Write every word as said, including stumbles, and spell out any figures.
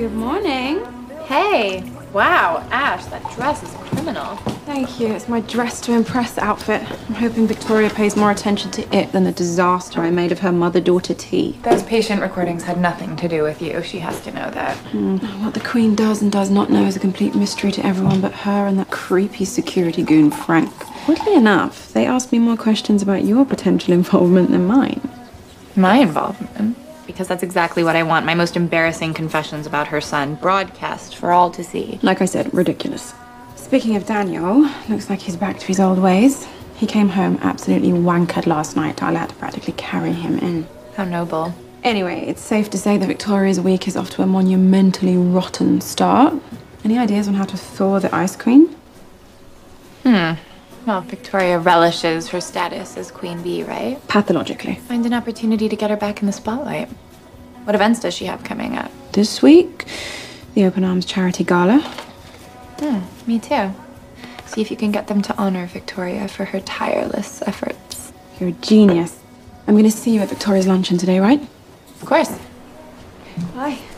Good morning. Hey. Wow, Ash, that dress is criminal. Thank you. It's my dress to impress outfit. I'm hoping Victoria pays more attention to it than the disaster I made of her mother-daughter tea. Those patient recordings had nothing to do with you. She has to know that. Mm. What the Queen does and does not know is a complete mystery to everyone but her and that creepy security goon, Frank. Oddly enough, they asked me more questions about your potential involvement than mine. My involvement? Because that's exactly what I want. My most embarrassing confessions about her son broadcast for all to see. Like I said, ridiculous. Speaking of Daniel, looks like he's back to his old ways. He came home absolutely wankered last night. I had to practically carry him in. How noble. Anyway, it's safe to say that Victoria's week is off to a monumentally rotten start. Any ideas on how to thaw the Ice Queen? Hmm. Well, Victoria relishes her status as Queen Bee, right? Pathologically. Find an opportunity to get her back in the spotlight. What events does she have coming up? This week, the Open Arms Charity Gala. Hmm, me too. See if you can get them to honor Victoria for her tireless efforts. You're a genius. I'm gonna see you at Victoria's luncheon today, right? Of course. Bye.